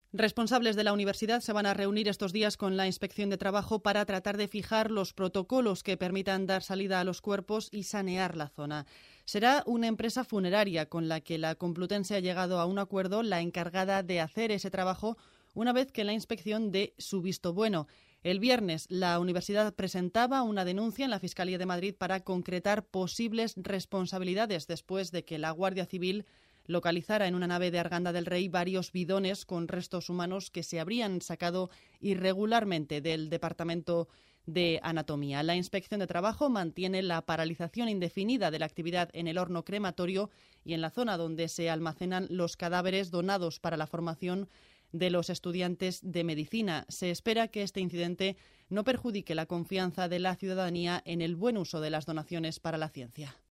Responsables de la universidad se van a reunir estos días con la Inspección de Trabajo para tratar de fijar los protocolos que permitan dar salida a los cuerpos y sanear la zona. Será una empresa funeraria con la que la Complutense ha llegado a un acuerdo, la encargada de hacer ese trabajo una vez que la inspección dé su visto bueno. El viernes, la universidad presentaba una denuncia en la Fiscalía de Madrid para concretar posibles responsabilidades después de que la Guardia Civil localizara en una nave de Arganda del Rey varios bidones con restos humanos que se habrían sacado irregularmente del Departamento de Anatomía. La Inspección de Trabajo mantiene la paralización indefinida de la actividad en el horno crematorio y en la zona donde se almacenan los cadáveres donados para la formación de los estudiantes de medicina. Se espera que este incidente no perjudique la confianza de la ciudadanía en el buen uso de las donaciones para la ciencia.